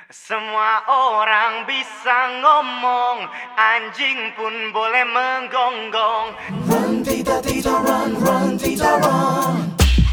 Semua orang bisa ngomong, anjing pun boleh menggonggong. Run, tita, tita, run, tita, run.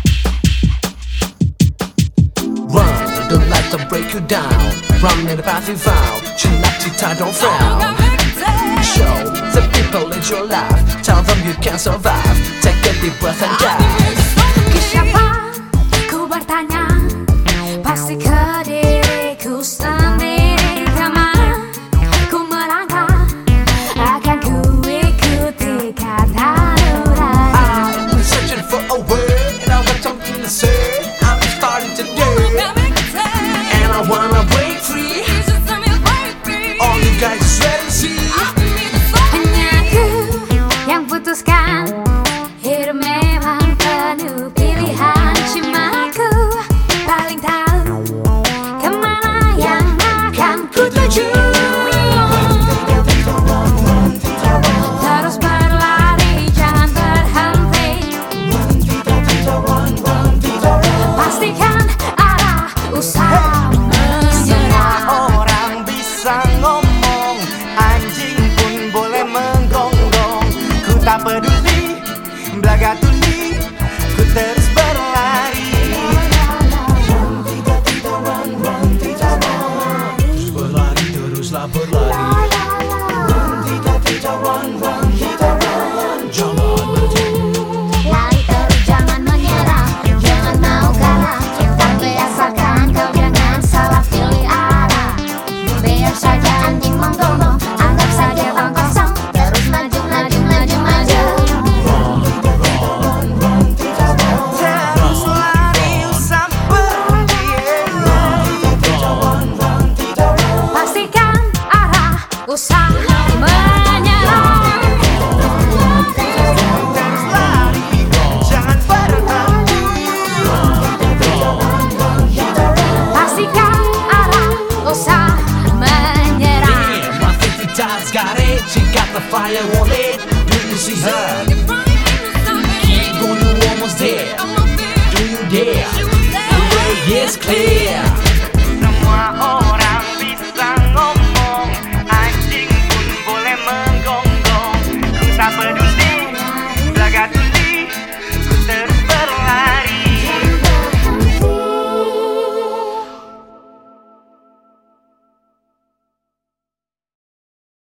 Run, don't let them break you down. Run in the path you found. Chin up, tita, don't frown. Show the people in your life. Tell them you can survive. Take a deep breath and dive. Ke siapa ku bertanya, pasti ke diriku sendiri. Kemana ku melangkah, akan ku ikuti kata nurani. I've been searching for a way, and I've got something to say. I'm starting today, and I wanna break free. All you guys is ready to see. Hanya aku yang putuskan, hidup memang penuh pilihan. Cuma aku paling tahu kemana yang akan ku tuju. Terus berlari, jangan berhenti. Pastikan arah usaha Semua menyerah. orang bisa ngomong, anjing pun boleh menggonggong. Ku tak peduli, belaga tuli, ku terus berlari. Berlari teruslah berlari. Jangan berhenti. Lari terus, jangan menyerah, jangan mau kalah. Tapi asalkan kau jangan salah pilih arah. Biar saja anjing menggonggong, anggap saja bang kosong. Terus maju, maju, maju, maju. Terus lari, usah berhenti. Pastikan arah usaha menyerah. Terus lari, jangan berhenti. Pastikan arah usaha menyerah. Yeah, my 50 times got it. She got the fire on it. Do you see her? Keep going, you almost there. Do you dare? The way is clear.